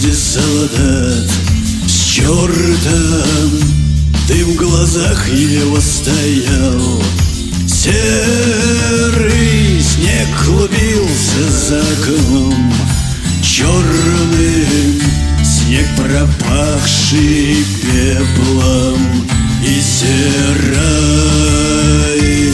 поезде солдат с чертом, дым в глазах его стоял. Серый снег клубился за окном, черным снег, пропахший пеплом и серой.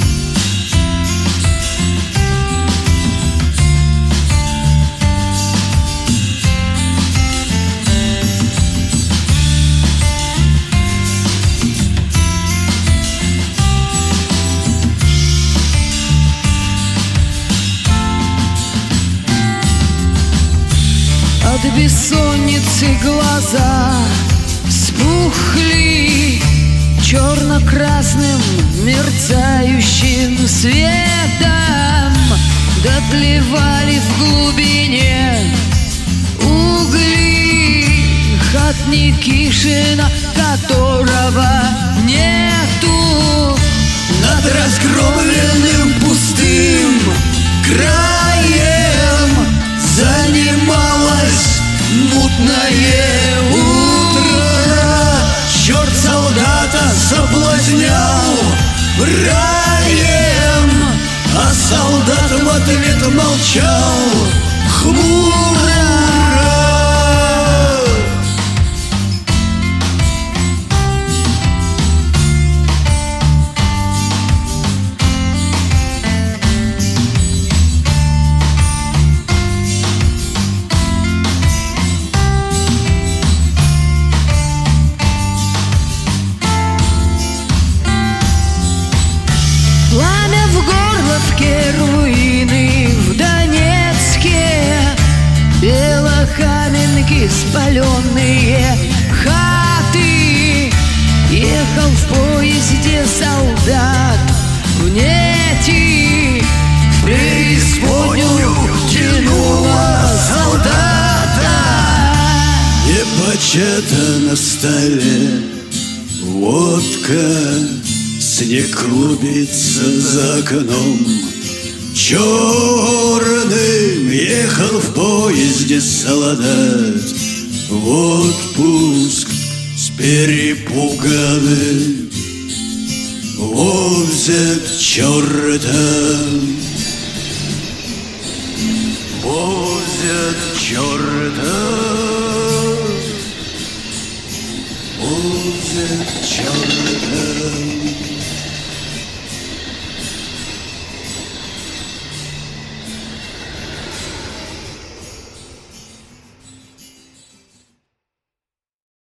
От бессонницы глаза спухли черно-красным мерцающим светом, дотлевали в глубине угли от Никишина, которого нету. Над разгромленным пустым краем занималось мутное утро. Черт солдата соблазнял раем, а солдат в ответ молчал хмуро. Пламя в Горловке, руины в Донецке, белокаменки, спаленные хаты. Ехал в поезде солдат в нети, в преисподнюю тянуло солдата. Непочата на столе водка, снег клубится за окном. Черным ехал в поезде солдат в отпуск с перепуганным, возят чертом, возят чертом.